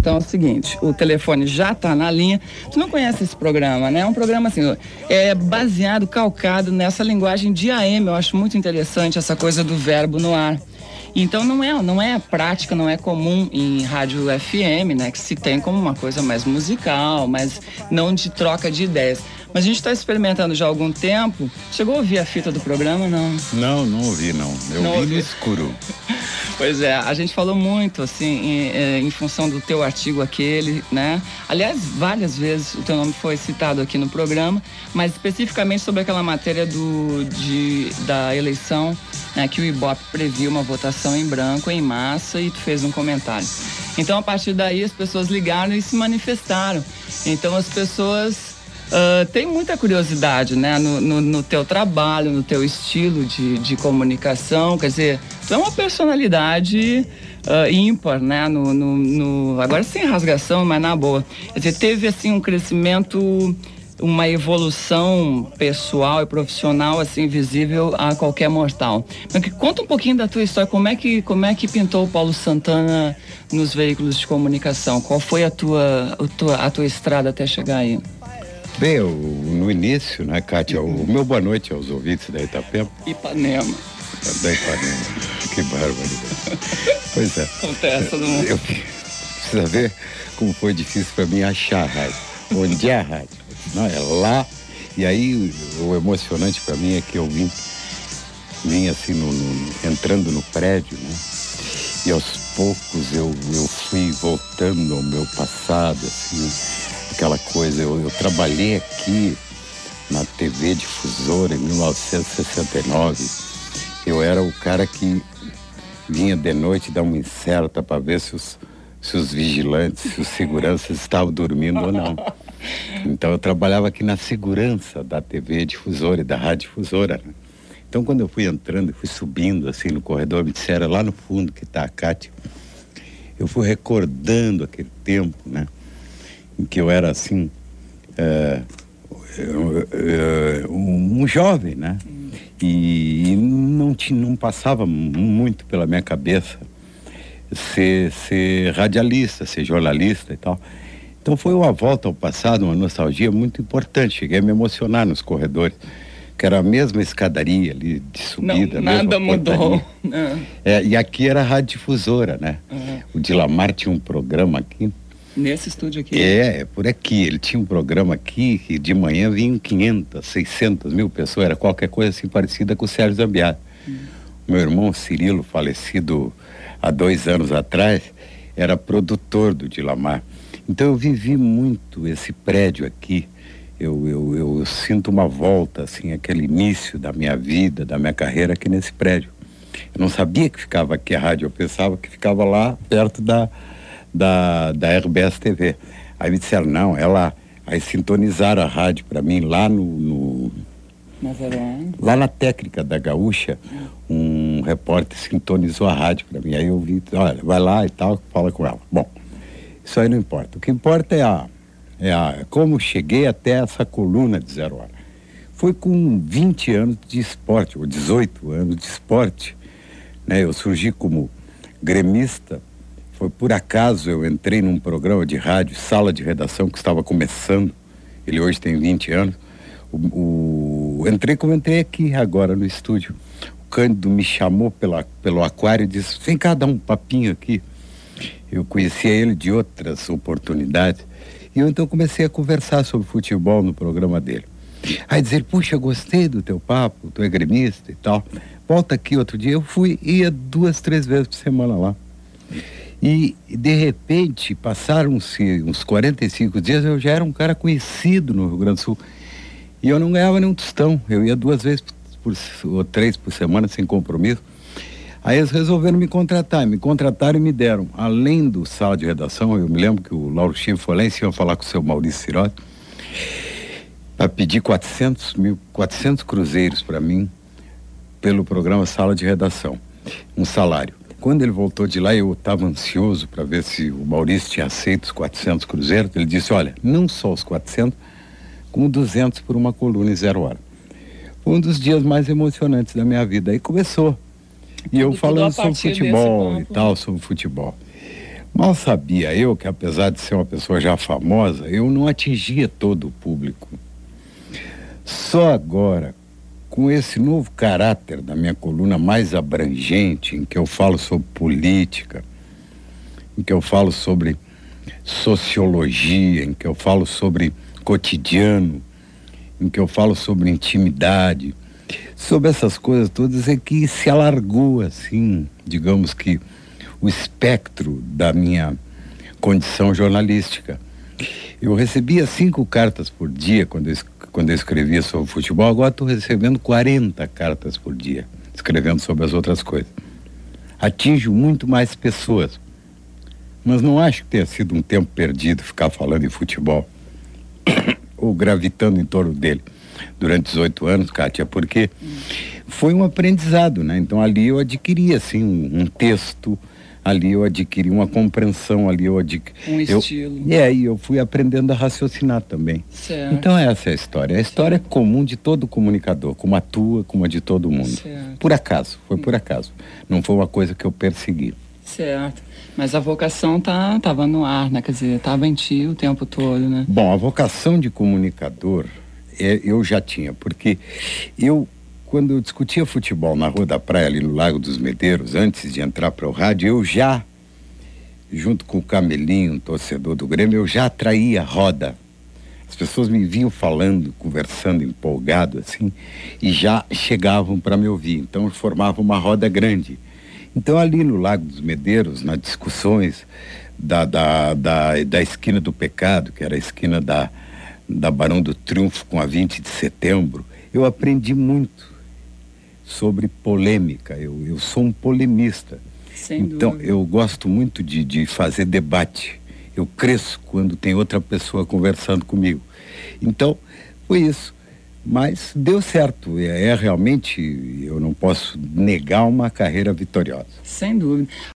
Então é o seguinte, o telefone já tá na linha. Tu não conhece esse programa, né? É um programa assim, baseado, calcado nessa linguagem de AM. Eu acho muito interessante essa coisa do verbo no ar. Então não é prática, não é comum em rádio FM, né? Que se tem como uma coisa mais musical, mas não de troca de ideias. Mas a gente está experimentando já há algum tempo. Chegou a ouvir a fita do programa, não? Não ouvi, não. Eu vi no escuro. Pois é, a gente falou muito, assim, em função do teu artigo aquele, né? Aliás, várias vezes o teu nome foi citado aqui no programa, mas especificamente sobre aquela matéria da eleição, né, que o Ibope previu uma votação em branco, em massa, e tu fez um comentário. Então, a partir daí, as pessoas ligaram e se manifestaram. Então, as pessoas têm muita curiosidade, né, no teu trabalho, no teu estilo de comunicação. Quer dizer, tu é uma personalidade ímpar, né, agora sem rasgação, mas na boa. Quer dizer, teve, assim, um crescimento, uma evolução pessoal e profissional, assim, visível a qualquer mortal. Mas conta um pouquinho da tua história, como é que pintou o Paulo Santana nos veículos de comunicação? Qual foi a tua estrada até chegar aí? Bem, no início, né, Kátia, o meu boa noite aos ouvintes da Itapema. Ipanema. Da Ipanema. Que barbaridade. Pois é. Acontece todo mundo. Precisa ver como foi difícil para mim achar a rádio. Onde é a rádio? Não, é lá. E aí, o emocionante para mim é que eu vim assim, entrando no prédio, né? E aos poucos eu fui voltando ao meu passado, assim, aquela coisa. Eu trabalhei aqui na TV Difusora em 1969. Eu era o cara que vinha de noite dar uma incerta para ver se os vigilantes, se os seguranças estavam dormindo ou não. Então eu trabalhava aqui na segurança da TV Difusora e da Rádio Difusora, né? Então quando eu fui entrando, fui subindo assim no corredor, me disseram lá no fundo que está a Kátia. Eu fui recordando aquele tempo, né, em que eu era assim, um jovem, né? E não passava muito pela minha cabeça ser radialista, ser jornalista e tal. Então foi uma volta ao passado, uma nostalgia muito importante. Cheguei a me emocionar nos corredores, que era a mesma escadaria ali de subida. Não, nada mudou. E aqui era a Rádio Difusora, né? O Dilamar tinha um programa aqui. Nesse estúdio aqui? Por aqui. Ele tinha um programa aqui que de manhã vinham 500, 600 mil pessoas. Era qualquer coisa assim parecida com o Sérgio Zambiato. Meu irmão Cirilo, falecido há 2 anos atrás, era produtor do Dilamar. Então eu vivi muito esse prédio aqui. Eu sinto uma volta, assim, aquele início da minha vida, da minha carreira aqui nesse prédio. Eu não sabia que ficava aqui a rádio, eu pensava que ficava lá perto da RBS TV. Aí me disseram, não, é lá. Aí sintonizaram a rádio para mim lá lá na técnica da Gaúcha, um repórter sintonizou a rádio para mim. Aí eu vi, olha, vai lá e tal, fala com ela. Bom, isso aí não importa. O que importa é como cheguei até essa coluna de 0 Hora. Foi com 20 anos de esporte, ou 18 anos de esporte, né? Eu surgi como gremista. Foi por acaso eu entrei num programa de rádio, Sala de Redação, que estava começando. Ele hoje tem 20 anos. Entrei como entrei aqui agora no estúdio. O Cândido me chamou pelo aquário e disse, vem cá dar um papinho aqui. Eu conhecia ele de outras oportunidades. E eu então comecei a conversar sobre futebol no programa dele. Aí dizer, puxa, gostei do teu papo, tu é gremista e tal. Volta aqui outro dia. Eu ia 2, 3 vezes por semana lá. E de repente, passaram-se uns 45 dias, eu já era um cara conhecido no Rio Grande do Sul. E eu não ganhava nenhum tostão. Eu ia 2 vezes ou 3 por semana, sem compromisso. Aí eles resolveram me contratar. Me contrataram e me deram, além do Sala de Redação, eu me lembro que o Lauro Chim foi lá em cima falar com o seu Maurício Cirotti, para pedir 400 cruzeiros para mim, pelo programa Sala de Redação. Um salário. Quando ele voltou de lá, eu estava ansioso para ver se o Maurício tinha aceito os 400 cruzeiros. Ele disse, olha, não só os 400, como 200 por uma coluna em 0 Hora. Foi um dos dias mais emocionantes da minha vida. Aí começou. E eu falando sobre futebol e tal, sobre futebol. Mal sabia eu que, apesar de ser uma pessoa já famosa, eu não atingia todo o público. Só agora, com esse novo caráter da minha coluna mais abrangente, em que eu falo sobre política, em que eu falo sobre sociologia, em que eu falo sobre cotidiano, em que eu falo sobre intimidade, sobre essas coisas todas, é que se alargou assim, digamos que, o espectro da minha condição jornalística. Eu recebia 5 cartas por dia quando eu escrevia sobre futebol, agora estou recebendo 40 cartas por dia, escrevendo sobre as outras coisas. Atinjo muito mais pessoas, mas não acho que tenha sido um tempo perdido ficar falando em futebol ou gravitando em torno dele durante 18 anos, Kátia, porque foi um aprendizado, né? Então ali eu adquiri assim um texto, ali eu adquiri uma compreensão, ali eu adquiri um estilo. E eu fui aprendendo a raciocinar também. Certo. Então essa é a história. A história é comum de todo comunicador, como a tua, como a de todo mundo. Certo. Por acaso, foi por acaso. Não foi uma coisa que eu persegui. Certo. Mas a vocação tava no ar, né? Quer dizer, tava em ti o tempo todo, né? Bom, a vocação de comunicador eu já tinha, porque quando eu discutia futebol na Rua da Praia, ali no Lago dos Medeiros, antes de entrar para o rádio, eu já, junto com o Camelinho, um torcedor do Grêmio, eu já atraía roda. As pessoas me vinham falando, conversando, empolgado, assim, e já chegavam para me ouvir. Então, formava uma roda grande. Então, ali no Lago dos Medeiros, nas discussões da esquina do pecado, que era a esquina da Barão do Triunfo com a 20 de setembro, eu aprendi muito sobre polêmica. Eu sou um polemista. Sem então, dúvida. eu gosto muito de fazer debate. Eu cresço quando tem outra pessoa conversando comigo. Então, foi isso. Mas deu certo. Realmente, eu não posso negar uma carreira vitoriosa. Sem dúvida.